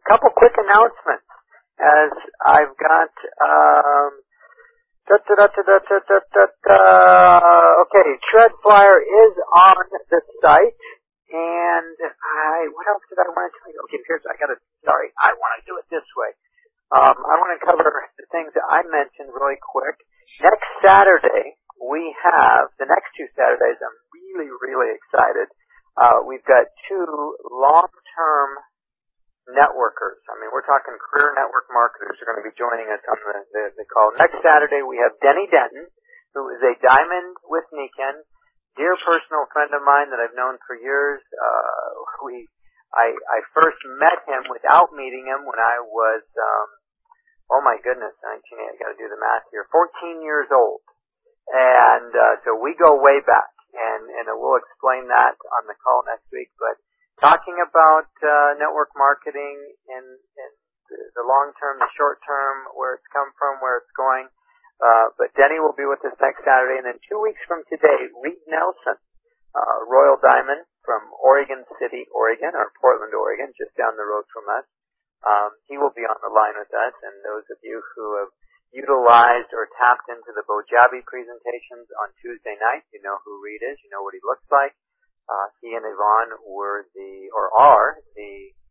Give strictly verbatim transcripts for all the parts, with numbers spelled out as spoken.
couple quick announcements as I've got, um, da, da, da, da, da, da, da, da, da. Okay, Shred Flyer is on the site, and I, what else did I want to tell you? Okay, here's, I gotta, sorry, I want to do it this way. Um, I want to cover the things that I mentioned really quick. Next Saturday, we have, the next two Saturdays, I'm really, really excited. Uh, we've got two long-term networkers. I mean, we're talking career network marketers who are going to be joining us on the, the, the call. Next Saturday, we have Denny Denton, who is a diamond with Nikken, dear personal friend of mine that I've known for years. Uh, we, I, I first met him without meeting him when I was, um, oh my goodness, nineteen, I got to do the math here, fourteen years old. And, uh, so we go way back, and, and we'll explain that on the call next week, but talking about, uh, network marketing in, in the long term, the short term, where it's come from, where it's going. Uh, but Denny will be with us next Saturday, and then two weeks from today, Reed Nelson, uh, Royal Diamond from Oregon City, Oregon, or Portland, Oregon, just down the road from us. Um, he will be on the line with us, and those of you who have utilized or tapped into the Bojabi presentations on Tuesday night, you know who Reed is, you know what he looks like. Uh, he and Yvonne were the, or are the,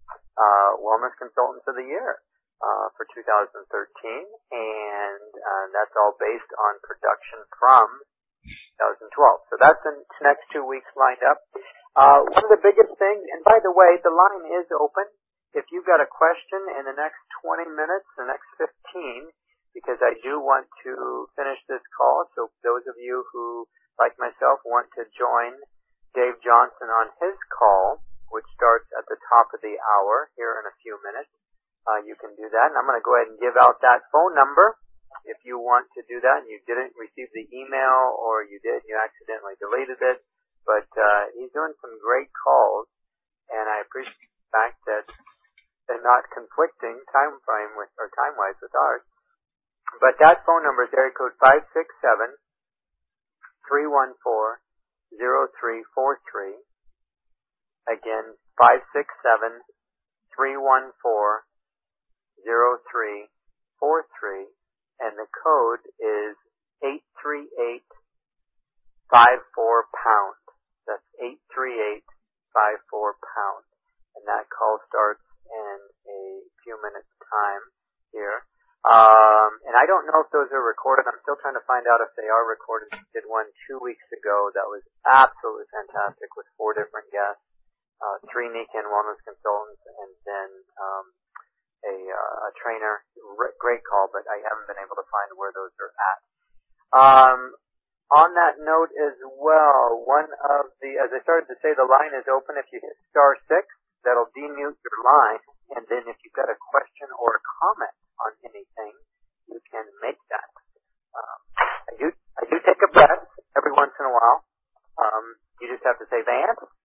uh, Wellness Consultants of the Year, uh, for two thousand thirteen, and, uh, that's all based on production from two thousand twelve. So that's the next two weeks lined up. Uh, one of the biggest things, and by the way, the line is open. If you've got a question in the next twenty minutes, the next fifteen, because I do want to finish this call, so those of you who, like myself, want to join Dave Johnson on his call, which starts at the top of the hour here in a few minutes, uh, you can do that. And I'm going to go ahead and give out that phone number if you want to do that and you didn't receive the email, or you did and you accidentally deleted it. But uh, he's doing some great calls, and I appreciate the fact that they're not conflicting time frame with, or time-wise with ours. But that phone number is area code five six seven, three one four, zero three four three. Again, five six seven, three one four, zero three four three. And the code is eight three eight, five four pound. That's eight three eight, five four pound. And that call starts in a few minutes time here. Um, and I don't know if those are recorded. I'm still trying to find out if they are recorded. I did one two weeks ago that was absolutely fantastic with four different guests, uh, three Nikken Wellness Consultants, and then um, a, uh, a trainer. Great call, but I haven't been able to find where those are at. Um, on that note as well, one of the, as I started to say, the line is open. If you hit star six, that'll demute your line, and then if you've got a question or a comment on anything, you can make that. Um, I do, I do take a breath every once in a while. Um, you just have to say, Vance.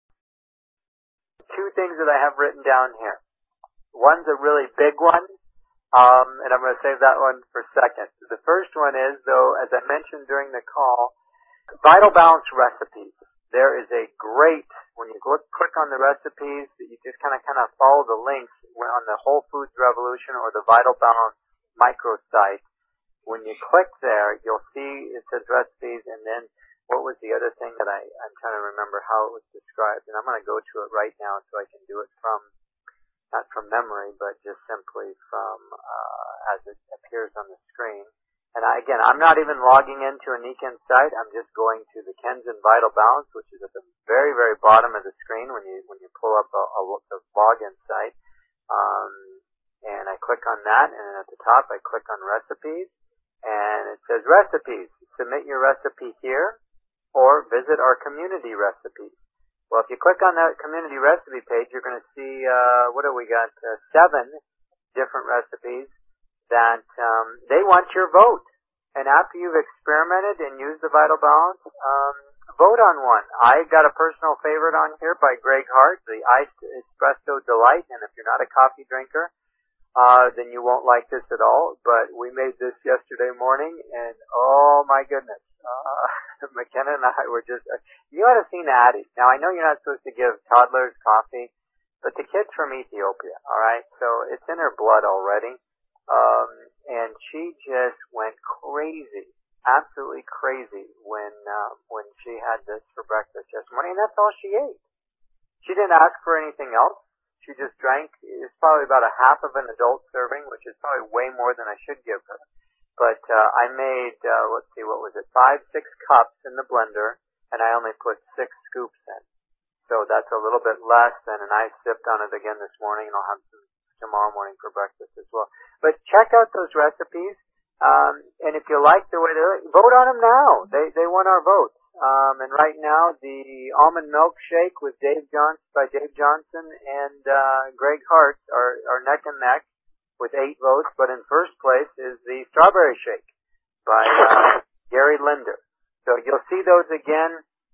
Two things that I have written down here. One's a really big one, um, and I'm going to save that one for second. The first one is, though, as I mentioned during the call, Vital Balance recipes. There is a great, when you look, click on the recipes, you just kind of kind of follow the links on the Whole Foods Revolution or the Vital Balance microsite. When you click there, you'll see it says recipes, and then what was the other thing that I, I'm trying to remember how it was described, and I'm going to go to it right now so I can do it from, not from memory, but just simply from uh, as it appears on the screen. And I, again, I'm not even logging into a Nikken site. I'm just going to the Kenzen Vital Balance, which is at the very, very bottom of the screen when you when you pull up a, a, a login site. Um, and I click on that, and then at the top I click on recipes, and it says recipes. Submit your recipe here, or visit our community recipes. Well, if you click on that community recipe page, you're going to see uh, what do we got? Uh, seven different recipes that um, they want your vote. And after you've experimented and used the Vital Balance, um, vote on one. I got a personal favorite on here by Greg Hart, the Iced Espresso Delight. And if you're not a coffee drinker, uh, then you won't like this at all. But we made this yesterday morning, and oh my goodness, uh, McKenna and I were just, uh, you ought to have seen Addie. Now, I know you're not supposed to give toddlers coffee, But the kid's from Ethiopia, all right? So it's in her blood already. Um, and she just went crazy, absolutely crazy when uh, when she had this for breakfast yesterday morning, and that's all she ate. She didn't ask for anything else. She just drank. It's probably about a half of an adult serving, which is probably way more than I should give her. But uh, I made, uh, let's see, what was it, five, six cups in the blender, and I only put six scoops in. So that's a little bit less than, and I sipped on it again this morning, and I'll have some tomorrow morning for breakfast as well. But check out those recipes, um, and if you like the way they vote on them now. They they want our votes. Um, and right now, the almond milkshake with Dave Johnson by Dave Johnson and uh, Greg Hart are, are neck and neck with eight votes. But in first place is the strawberry shake by uh, Gary Linder. So you'll see those again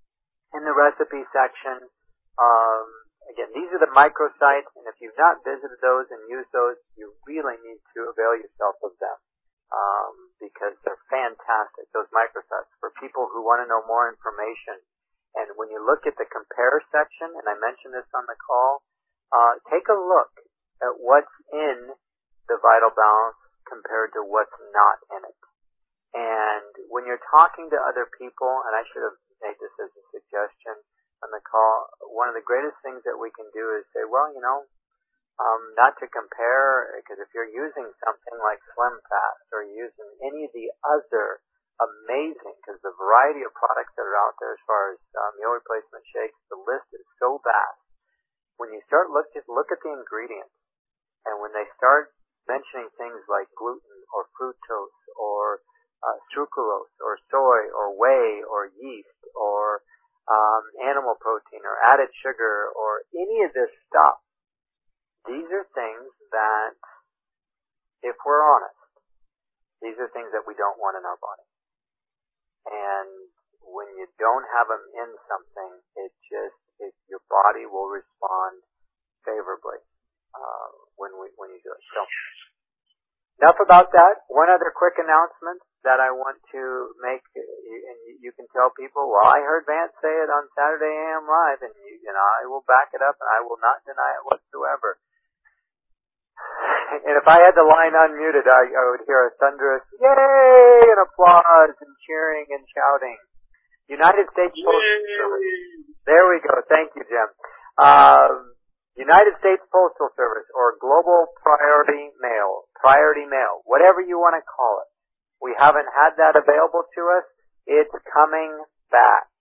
in the recipe section. Um, again, these are the microsites, and if you've not visited those and used those, you really need to avail yourself of them. Um, because they're fantastic, those microsites, for people who want to know more information. And when you look at the compare section, and I mentioned this on the call, uh, take a look at what's in the Vital Balance compared to what's not in it. And when you're talking to other people, and I should have made this as a suggestion on the call, one of the greatest things that we can do is say, well, you know, Um, not to compare, because if you're using something like Slim Fast or you're using any of the other amazing, because the variety of products that are out there as far as uh, meal replacement shakes, the list is so vast. When you start look just look at the ingredients, and when they start mentioning things like gluten or fructose or uh, sucralose or soy or whey or yeast or um, animal protein or added sugar or any of this stuff, these are things that, if we're honest, these are things that we don't want in our body. And when you don't have them in something, it just, it, your body will respond favorably uh, when we when you do it. So, enough about that. One other quick announcement that I want to make, and you can tell people, well, I heard Vance say it on Saturday A M Live, and, you, and I will back it up, and I will not deny it whatsoever. And if I had the line unmuted, I, I would hear a thunderous yay and applause and cheering and shouting. United States Postal Service. There we go. Thank you, Jim. Um, United States Postal Service, or Global Priority Mail, Priority Mail, whatever you want to call it. We haven't had that available to us. It's coming back.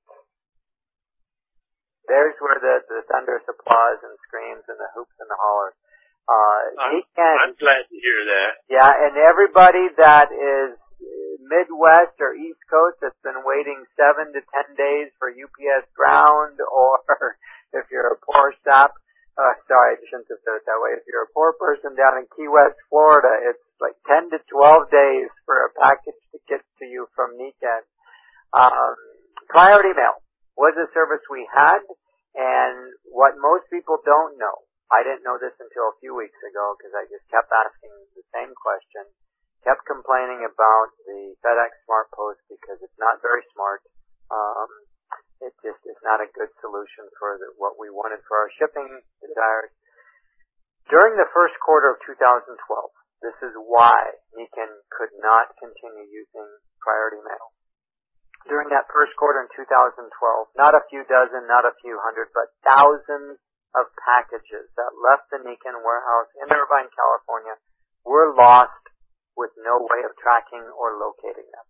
There's where the, the thunderous applause and screams and the hoops and the hollers. Uh, I'm, can, I'm glad to hear that. Yeah, and everybody that is Midwest or East Coast that's been waiting seven to ten days for U P S ground, or if you're a poor sap, uh, sorry, I shouldn't have said it that way. If you're a poor person down in Key West, Florida, it's like ten to twelve days for a package to get to you from Niken. Um, Priority Mail was a service we had, and what most people don't know, I didn't know this until a few weeks ago because I just kept asking the same question, kept complaining about the FedEx Smart Post because it's not very smart. Um, it just is not a good solution for the, what we wanted for our shipping desires. During the first quarter of two thousand twelve, this is why Niken could not continue using Priority Mail. During that first quarter in two thousand twelve, not a few dozen, not a few hundred, but thousands of packages that left the Niken warehouse in Irvine, California, were lost with no way of tracking or locating them.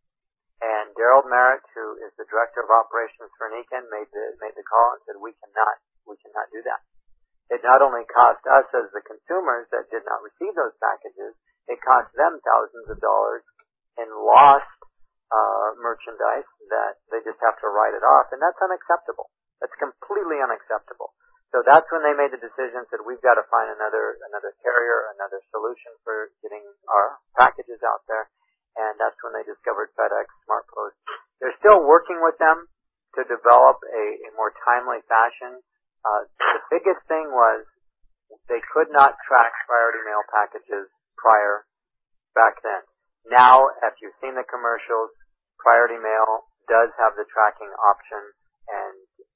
And Daryl Merritt, who is the director of operations for Niken, made the made the call and said, "We cannot, we cannot do that." It not only cost us as the consumers that did not receive those packages, it cost them thousands of dollars in lost uh, merchandise that they just have to write it off, and that's unacceptable. That's completely unacceptable. So that's when they made the decision, said we've got to find another another carrier, another solution for getting our packages out there, and that's when they discovered FedEx Smart Post. They're still working with them to develop a, a more timely fashion. Uh, the biggest thing was they could not track Priority Mail packages prior back then. Now, if you've seen the commercials, Priority Mail does have the tracking option, and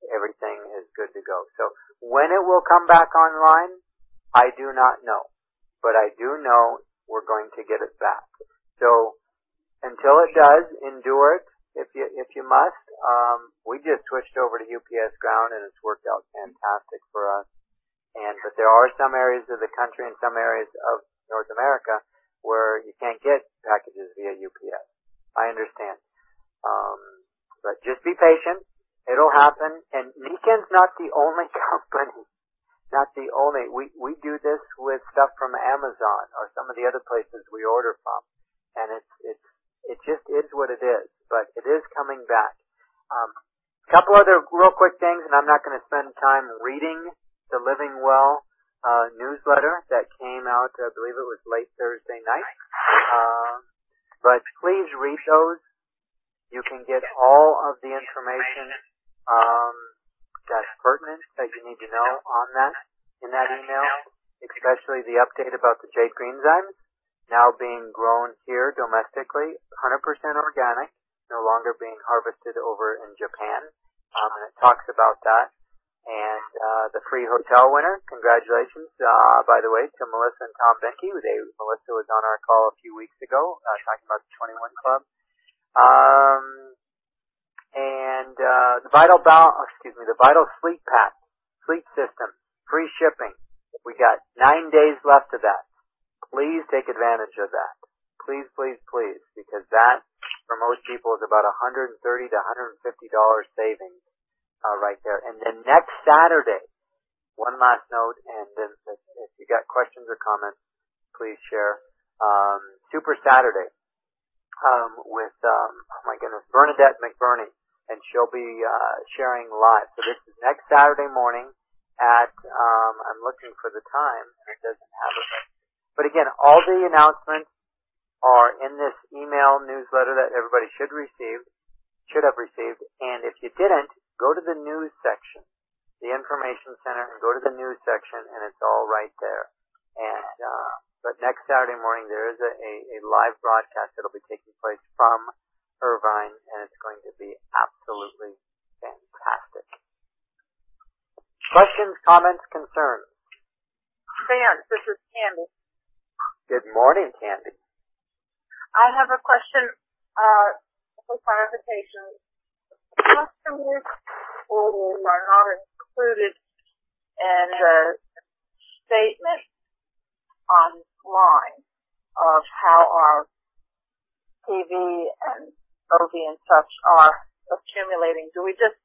everything is good to go. So when it will come back online, I do not know. But I do know we're going to get it back. So until it does, endure it if you if you must. Um, we just switched over to U P S Ground, and it's worked out fantastic for us. And but there are some areas of the country and some areas of North America where you can't get packages via U P S. I understand. Um, but just be patient. It'll happen. And Niken's not the only company. Not the only. We we do this with stuff from Amazon or some of the other places we order from, and it's it's it just is what it is. But it is coming back. Um, a couple other real quick things, and I'm not going to spend time reading the Living Well uh, newsletter that came out. I believe it was late Thursday night. Uh, but please read those. You can get all of the information. Um, that's pertinent that you need to know on that, in that email, especially the update about the jade greenzymes now being grown here domestically, one hundred percent organic, no longer being harvested over in Japan. Um, and it talks about that. And uh, the free hotel winner, congratulations, uh, by the way, to Melissa and Tom Benke. They, Melissa was on our call a few weeks ago, uh, talking about the twenty-one Club. Um, and uh, the Vital Bal- excuse me, the Vital Sleep Pack, sleep system, free shipping. We got nine days left of that. Please take advantage of that. Please, please, please, because that, for most people, is about one hundred thirty to one hundred fifty dollars savings uh, right there. And then next Saturday, one last note, and then if, if you got questions or comments, please share. Um, Super Saturday um, with, um, oh my goodness, Bernadette McBurney. And she'll be uh, sharing live. So this is next Saturday morning at, um, I'm looking for the time, and it doesn't have it. But again, all the announcements are in this email newsletter that everybody should receive, should have received. And if you didn't, go to the news section, the information center, and go to the news section, and it's all right there. And uh, but next Saturday morning, there is a, a, a live broadcast that'll be taking place from Irvine, and it's going to be absolutely fantastic. Questions, comments, concerns? Dan, this is Candy. Good morning, Candy. I have a question uh, for clarification. Customers' orders are not included in the statement online of how our T V and O V and such are accumulating. Do we just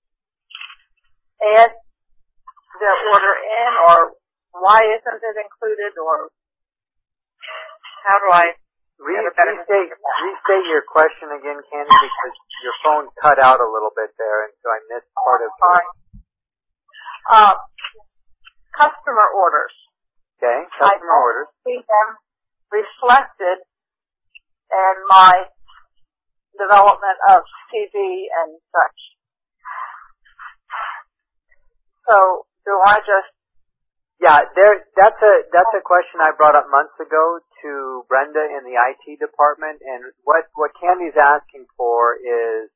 add the order in, or why isn't it included, or how do I Re- restate, restate your question again, Candy, because your phone cut out a little bit there, and so I missed part of it. Uh, customer orders. Okay, customer I orders. I see them reflected in my development of T V and such. So, do I just... Yeah, there. That's a that's a question I brought up months ago to Brenda in the I T department, and what what Candy's asking for is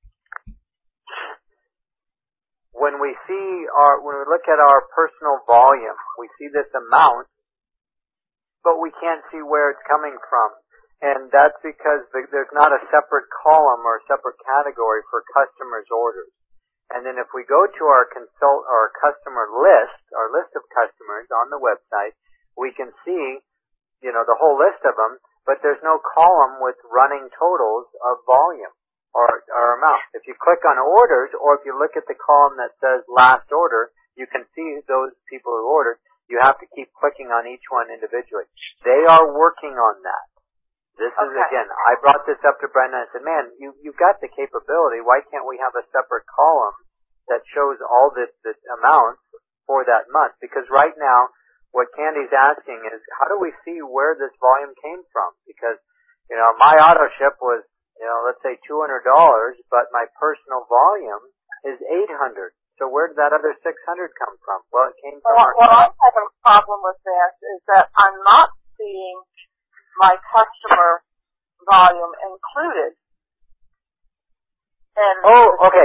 when we see our when we look at our personal volume, we see this amount, but we can't see where it's coming from, and that's because there's not a separate column or a separate category for customers' orders. And then if we go to our consult or customer list, our list of customers on the website, we can see, you know, the whole list of them, but there's no column with running totals of volume or, or amount. If you click on orders, or if you look at the column that says last order, you can see those people who ordered. You have to keep clicking on each one individually. They are working on that. This is, okay. Again, I brought this up to Brenda and I said, man, you, you've got the capability. Why can't we have a separate column that shows all the, the amounts for that month? Because right now, what Candy's asking is, how do we see where this volume came from? Because, you know, my auto ship was, you know, let's say two hundred dollars, but my personal volume is eight hundred dollars. So where did that other six hundred dollars come from? Well, it came from... Well, what I'm having a problem with this is that I'm not seeing my customer volume included. And oh, okay.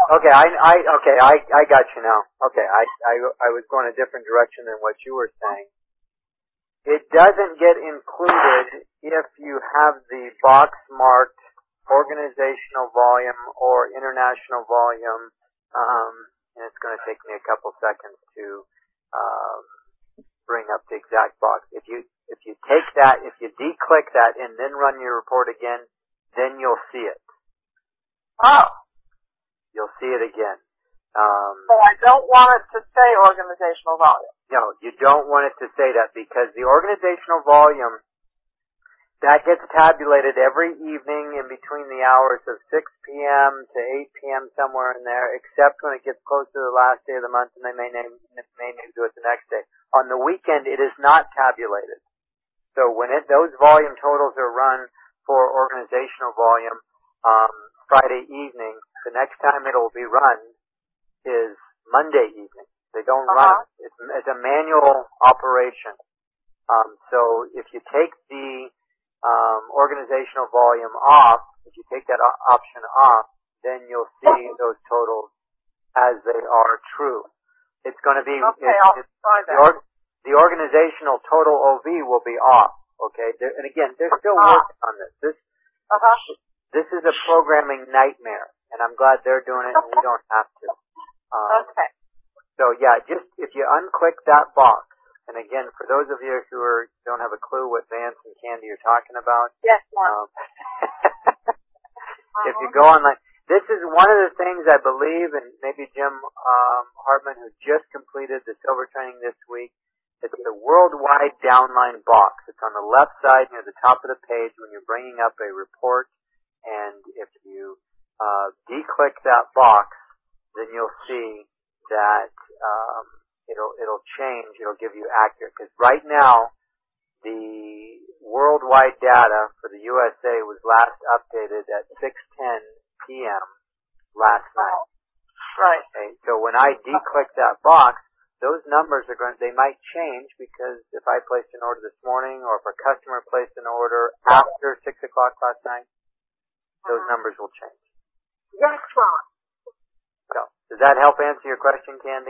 Okay, I, I, okay, I, I got you now. Okay, I, I, I was going a different direction than what you were saying. It doesn't get included if you have the box marked organizational volume or international volume, um, and it's going to take me a couple seconds to um, bring up the exact box. If you if you take that, if you de-click that and then run your report again, then you'll see it. Oh. You'll see it again. Um, so I don't want it to say organizational volume. No, you don't want it to say that because the organizational volume, that gets tabulated every evening in between the hours of six p.m. to eight p.m. somewhere in there, except when it gets close to the last day of the month and they may name, may name do it the next day. On the weekend, it is not tabulated. So when it, those volume totals are run for organizational volume, um, Friday evening, the next time it'll be run is Monday evening. They don't uh-huh. run it. It's, it's a manual operation. Um, so if you take the um, organizational volume off, if you take that o- option off, then you'll see those totals as they are true. It's going to be okay, it, I'll it, try that. The, org, the organizational total O V will be off. Okay, they're, and again, they're still uh-huh. working on this. This uh-huh. this is a programming nightmare, and I'm glad they're doing it, and we don't have to. Um, okay. So yeah, just if you unclick that box, and again, for those of you who are, don't have a clue what Vance and Candy are talking about, yes, um, uh-huh. if you go online, this is one of the things I believe, and maybe Jim um, Hartman, who just completed the silver training this week, it's the worldwide downline box. It's on the left side near the top of the page when you're bringing up a report, and if you uh, de-click that box, then you'll see that um, it'll it'll change. It'll give you accurate. Because right now, the worldwide data for the U S A was last updated at six ten p.m. last night. Right. Okay. So when I de-click that box, those numbers are going. They might change because if I placed an order this morning, or if a customer placed an order after six o'clock last night, those uh-huh. numbers will change. Yes, Ron. So, does that help answer your question, Candy?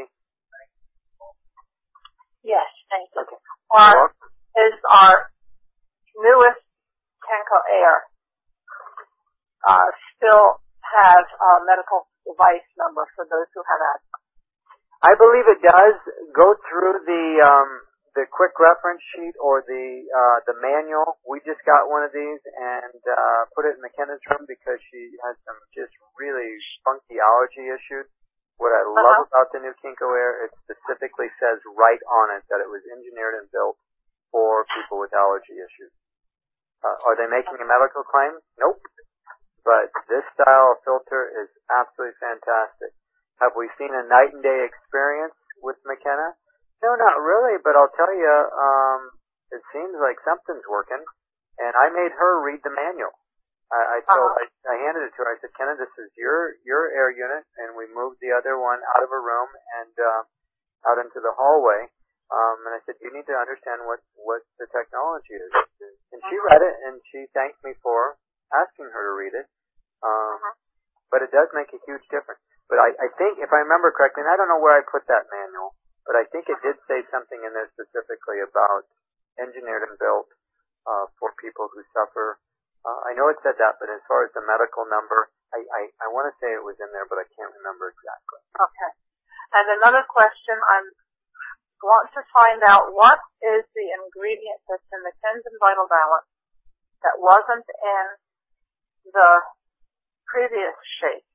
Yes, thank you. Okay. Our, is our newest Kenco Air uh, still have a medical device number for those who have asthma? I believe it does. Go through the um, the quick reference sheet or the uh, the manual. We just got one of these and uh, put it in McKenna's room because she has some just really funky allergy issues. What I love uh-huh. about the new Kenco Air, it specifically says right on it that it was engineered and built for people with allergy issues. Uh, are they making a medical claim? Nope. But this style of filter is absolutely fantastic. Have we seen a night and day experience with McKenna? No, not really, but I'll tell you, um, it seems like something's working. And I made her read the manual. I, I told, uh-huh. I, I handed it to her. I said, Kenna, this is your, your air unit, and we moved the other one out of a room and, uh, out into the hallway. Um, and I said, you need to understand what, what the technology is. And she read it, and she thanked me for asking her to read it. Um, uh-huh. But it does make a huge difference. But I, I think, if I remember correctly, and I don't know where I put that manual, but I think it did say something in there specifically about engineered and built, uh, for people who suffer. Uh, I know it said that, but as far as the medical number, I, I, I want to say it was in there, but I can't remember exactly. Okay. And another question, I'm want to find out what is the ingredient that's in the Tenzin Vital Balance that wasn't in the previous shake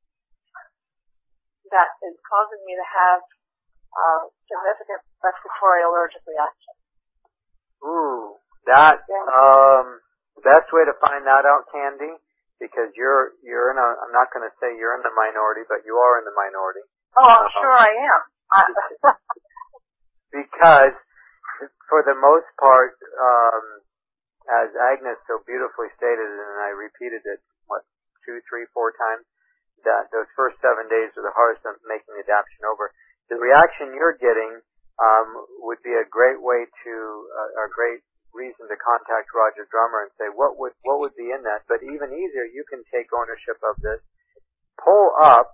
that is causing me to have uh, significant respiratory allergic reaction. Ooh, that yeah. um, the best way to find that out, Candy, because you're you're in a. I'm not going to say you're in the minority, but you are in the minority. Oh, I'm um, sure I am. Because for the most part, um, as Agnes so beautifully stated, and I repeated it, what, two, three, four times, that those first seven days are the hardest of making the adaptation over. The reaction you're getting um, would be a great way to, uh, a great reason to contact Roger Drummer and say, what would what would be in that? But even easier, you can take ownership of this, pull up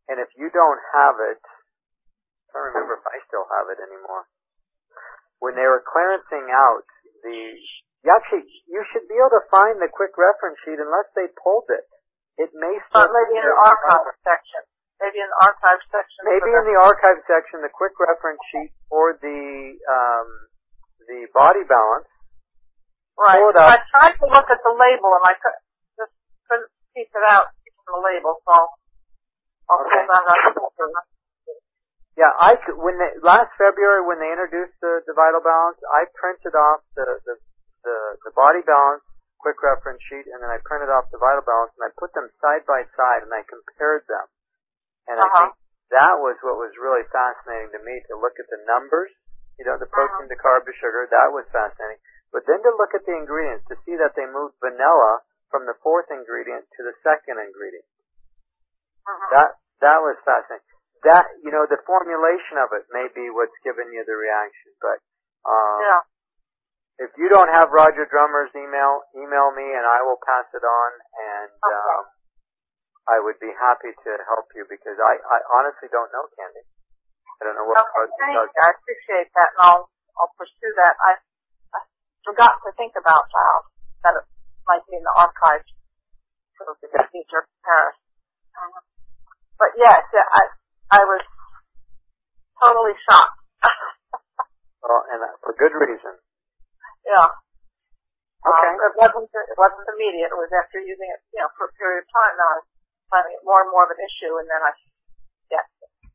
And if you don't have it, I don't remember if I still have it anymore. When they were clearancing out the, you actually, you should be able to find the quick reference sheet unless they pulled it. It may still uh, maybe in the archive section. Maybe in the archive section. Maybe in the archive section, the quick reference sheet for the um, the body balance. Right. I tried to look at the label and I could, just couldn't piece it out from the label, so I'll okay. hold on to that. Yeah, I could, when they, last February when they introduced the, the Vital Balance, I printed off the, the the the body balance quick reference sheet, and then I printed off the Vital Balance, and I put them side by side, and I compared them. And uh-huh. I think that was what was really fascinating to me, to look at the numbers, you know, the protein uh-huh. to carb to sugar. That was fascinating. But then to look at the ingredients, to see that they moved vanilla from the fourth ingredient to the second ingredient. Uh-huh. That that was fascinating. That, you know, the formulation of it may be what's given you the reaction. But um, yeah. if you don't have Roger Drummer's email, email me and I will pass it on, and okay. um, I would be happy to help you, because I, I honestly don't know, Candy. I don't know what okay, thank you. I appreciate that, and I'll, I'll pursue that. I, I forgot to think about uh, that it might be in the archives for the future Paris. Um, but yes, I I was totally shocked. Well, and for good reason. Yeah. Okay. Um, it wasn't it wasn't immediate. It was after using it, you know, for a period of time. Now I was finding it more and more of an issue, and then I, yes.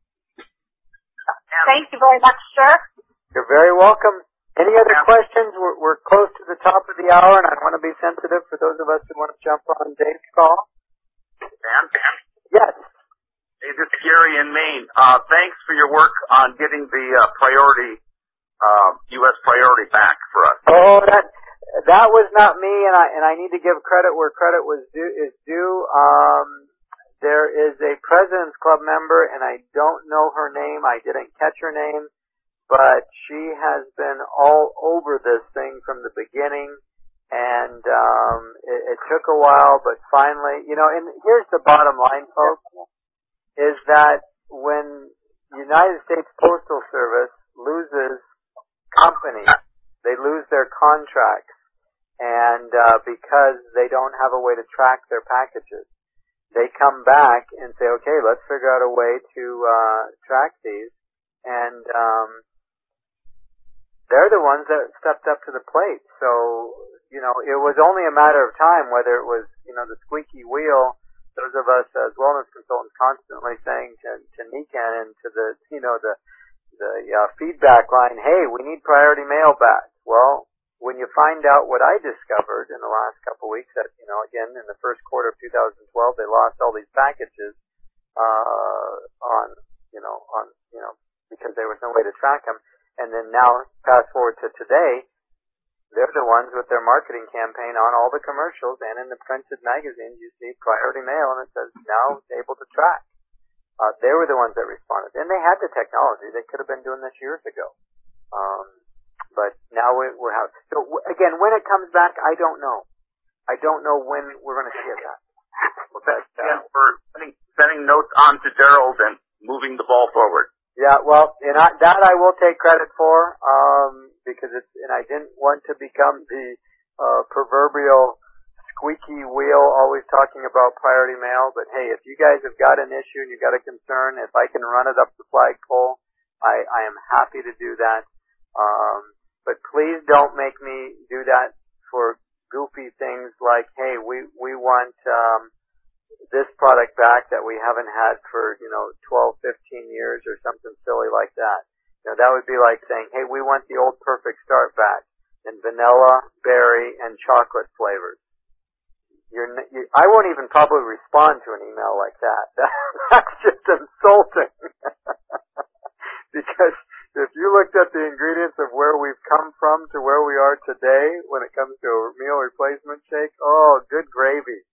Thank you very much, sir. You're very welcome. Any other yeah. questions? We're, we're close to the top of the hour, and I want to be sensitive for those of us who want to jump on Dave's call. Dan? Dan? Yes. Hey, this is Gary in Maine. Uh, thanks for your work on getting the uh, priority, uh, U S priority back for us. Oh, that that was not me, and I and I need to give credit where credit was due is due. Um, there is a President's Club member, and I don't know her name. I didn't catch her name, but she has been all over this thing from the beginning, and um, it, it took a while, but finally, you know. And here's the bottom line, folks. Is that when United States Postal Service loses companies, they lose their contracts, and uh, because they don't have a way to track their packages, they come back and say, okay, let's figure out a way to uh, track these, and um, they're the ones that stepped up to the plate. So, you know, it was only a matter of time whether it was, you know, the squeaky wheel. Those of us as wellness consultants constantly saying to, to Nikan and to the, you know, the, the uh, feedback line, hey, we need priority mail back. Well, when you find out what I discovered in the last couple of weeks, that, you know, again, in the first quarter of two thousand twelve, they lost all these packages, uh, on, you know, on, you know, because there was no way to track them. And then now, fast forward to today, they're the ones with their marketing campaign on all the commercials, and in the printed magazines you see priority mail, and it says now able to track. Uh, they were the ones that responded. And they had the technology. They could have been doing this years ago. Um, but now we, we're out. So w- again, when it comes back, I don't know. I don't know when we're going to see it back. Well, that, uh, yeah, we're sending, sending notes on to Gerald and moving the ball forward. Yeah, well, and I, that I will take credit for, um, because it's, and I didn't want to become the, uh, proverbial squeaky wheel always talking about priority mail, but hey, if you guys have got an issue and you've got a concern, if I can run it up the flagpole, I, I am happy to do that. Um, but please don't make me do that for goofy things like, hey, we, we want, um, this product back that we haven't had for, you know, twelve, fifteen years or something silly like that. You know, that would be like saying, hey, we want the old Perfect Start back in vanilla, berry, and chocolate flavors. You're, you, I won't even probably respond to an email like that. That's just insulting. Because if you looked at the ingredients of where we've come from to where we are today when it comes to a meal replacement shake, oh, good gravy.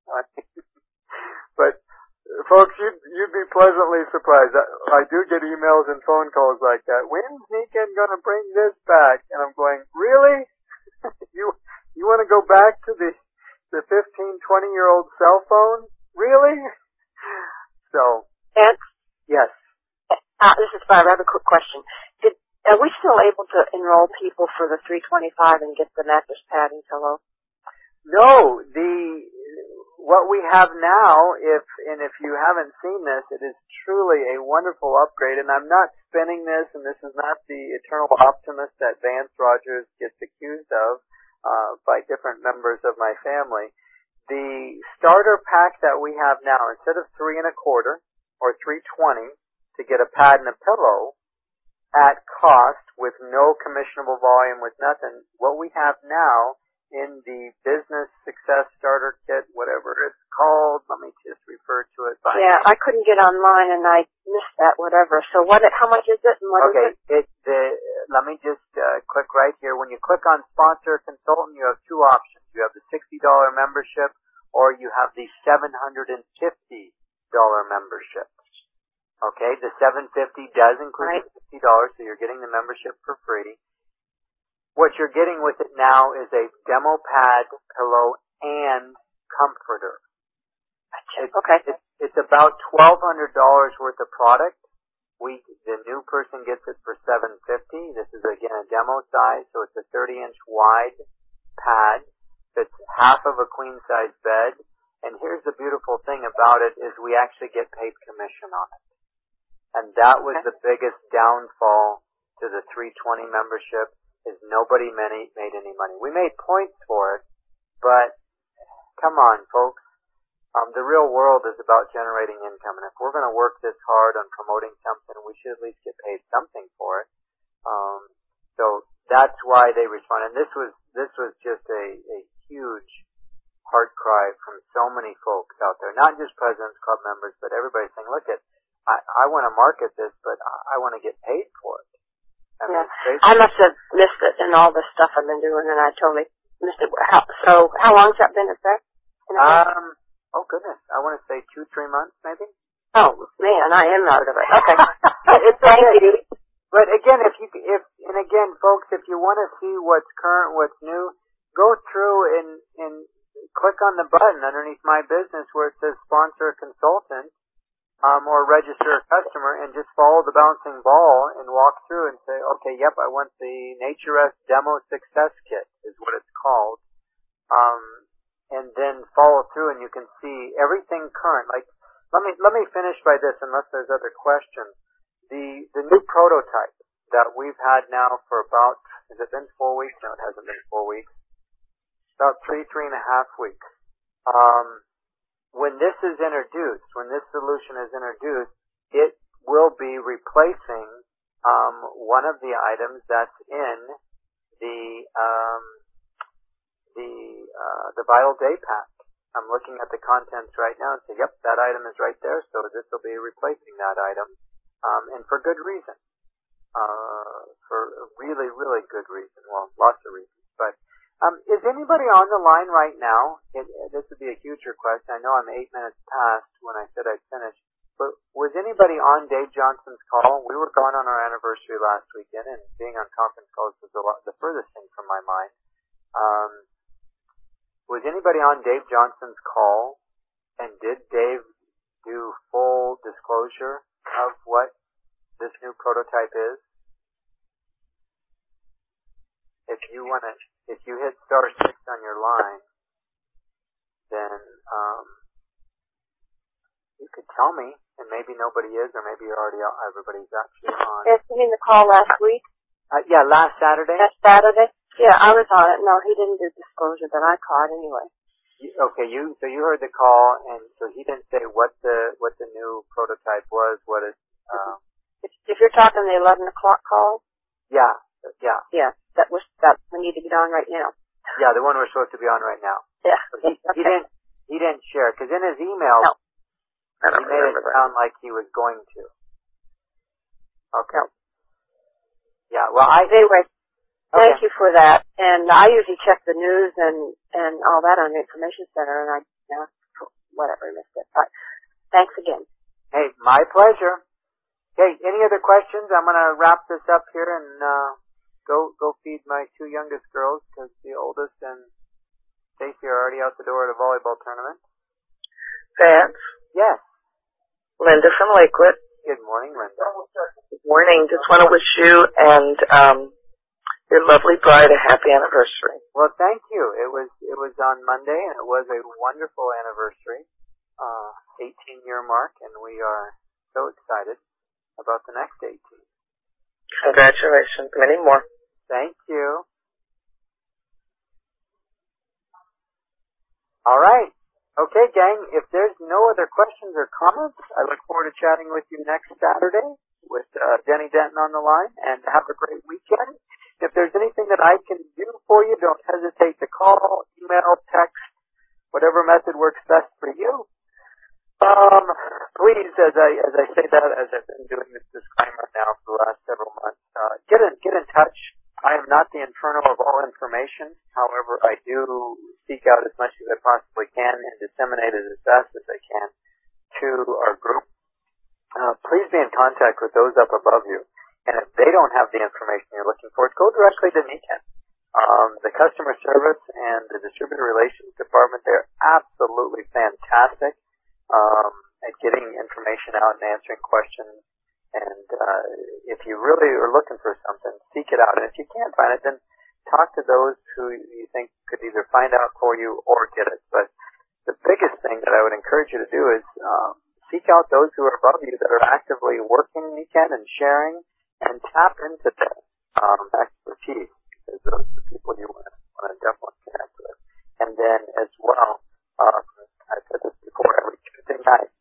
But, folks, you'd, you'd be pleasantly surprised. I, I do get emails and phone calls like that. When's Nikan going to bring this back? And I'm going, really? you you want to go back to the the fifteen, twenty-year-old cell phone? Really? So. And eligible for the three twenty-five and get the mattress pad and pillow? No, the what we have now, if and if you haven't seen this, it is truly a wonderful upgrade. And I'm not spinning this, and this is not the eternal optimist that Vance Rogers gets accused of uh, by different members of my family. The starter pack that we have now, instead of three and a quarter or three twenty to get a pad and a pillow at cost with no commissionable volume, with nothing, what we have now in the business success starter kit, whatever it's called, let me just refer to it by Yeah, name. I couldn't get online and I missed that, whatever. So what? How much is it and what okay, is it? it the, let me just uh, click right here. When you click on sponsor consultant, you have two options. You have the sixty dollars membership, or you have the seven hundred fifty dollars membership. Okay, the seven hundred fifty dollars does include right. the sixty dollars, so you're getting the membership for free. What you're getting with it now is a demo pad, pillow, and comforter. It's, okay. It's, it's about twelve hundred dollars worth of product. We, the new person gets it for seven hundred fifty dollars. This is again a demo size, so it's a thirty inch wide pad. It's half of a queen size bed. And here's the beautiful thing about it is we actually get paid commission on it. And that was the biggest downfall to the three twenty membership, is nobody many, made any money. We made points for it, but come on, folks. Um, the real world is about generating income, and if we're going to work this hard on promoting something, we should at least get paid something for it. Um, so that's why they responded. And this was this was just a, a huge heart cry from so many folks out there, not just President's Club members, but everybody saying, "Look, at I, I want to market this, but I, I want to get paid for it." I mean, yeah. I must have missed it in all the stuff I've been doing, and I totally missed it. How, so how long's that been in effect? Um. Oh goodness, I want to say two, three months, maybe. Oh man, I am out of it. Okay. It's Thank okay. you. But again, if you if and again, folks, if you want to see what's current, what's new, go through and and click on the button underneath my business where it says sponsor a consultant, um, or register a customer, and just follow the bouncing ball and walk through and say, okay, yep, I want the NatureS Demo Success Kit is what it's called. Um. And then follow through, and you can see everything current. Like, let me let me finish by this, unless there's other questions. The the new prototype that we've had now for about, has it been four weeks? No, it hasn't been four weeks. About three, three and a half weeks. Um, when this is introduced, when this solution is introduced, it will be replacing um, one of the items that's in the um, the uh, the Vital Day Pack. I'm looking at the contents right now and say, yep, that item is right there, so this will be replacing that item, um, and for good reason. Uh, for a really, really good reason. Well, lots of reasons. But um, is anybody on the line right now? It, this would be a huge request. I know I'm eight minutes past when I said I'd finish. But was anybody on Dave Johnson's call? We were gone on our anniversary last weekend, and being on conference calls was a lot, the furthest thing from my mind. Um, Was anybody on Dave Johnson's call, and did Dave do full disclosure of what this new prototype is? If you want to, if you hit star six on your line, then um, you could tell me, and maybe nobody is, or maybe you're already, everybody's actually on. Yes, you mean the call last week? Uh, yeah, last Saturday. Last Saturday? Yeah, I was on it. No, he didn't do disclosure that I caught anyway. Okay, you so you heard the call, and so he didn't say what the what the new prototype was. What it? Um, if, if you're talking the eleven o'clock call. Yeah, yeah, yeah. That was that we need to get on right now. Yeah, the one we're supposed to be on right now. Yeah. So he, okay. he didn't he didn't share because in his email no. he made it that. sound like he was going to. Okay. No. Yeah. Well, I anyway. Okay. Thank you for that. And I usually check the news and, and all that on the information center, and I, you know, whatever, missed it. But thanks again. Hey, my pleasure. Hey, any other questions? I'm going to wrap this up here and uh, go go feed my two youngest girls because the oldest and Stacy are already out the door at a volleyball tournament. Vance? Yes. Linda from Lakewood. Good morning, Linda. Good morning. Just want to wish you and um your lovely bride a happy anniversary. Well, thank you. It was it was on Monday, and it was a wonderful anniversary, uh, eighteen year mark, and we are so excited about the next eighteen. Congratulations. Many more. Thank you. All right. Okay, gang, if there's no other questions or comments, I look forward to chatting with you next Saturday with uh, Denny Denton on the line, and have a great weekend. If there's anything that I can do for you, don't hesitate to call, email, text, whatever method works best for you. Um, please, as I as I say that, as I've been doing this disclaimer now for the last several months, uh, get in get in touch. I am not the inferno of all information. However, I do seek out as much as I possibly can and disseminate it as best as I can to our group. Uh, please be in contact with those up above you. And if they don't have the information you're looking for, go directly to Nikken. Um, the customer service and the distributor relations department, they're absolutely fantastic um, at getting information out and answering questions. And uh, if you really are looking for something, seek it out. And if you can't find it, then talk to those who you think could either find out for you or get it. But the biggest thing that I would encourage you to do is um, seek out those who are above you that are actively working Nikken and sharing, and tap into their um, expertise, because those are the people you want to, want to definitely connect with. And then as well, um, I said this before, every Tuesday night,